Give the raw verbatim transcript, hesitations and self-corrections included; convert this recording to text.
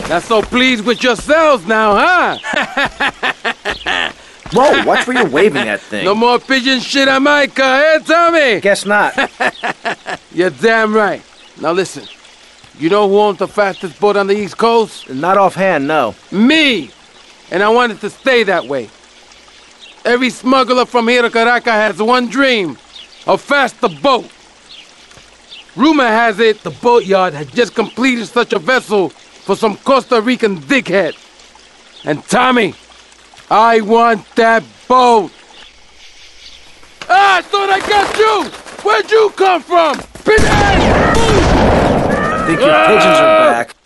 Not so pleased with yourselves now, huh? Whoa, watch where you're waving that thing. No more pigeon shit on my car, eh, Tommy? Guess not. You're damn right. Now listen, you know who owns the fastest boat on the East Coast? Not offhand, no. Me! And I want it to stay that way. Every smuggler from here to Caracas has one dream, a faster boat. Rumor has it the boatyard has just completed such a vessel for some Costa Rican dickhead. And Tommy, I want that boat. Ah, I thought I got you! Where'd you come from? Pigeon! I think your pigeons are back.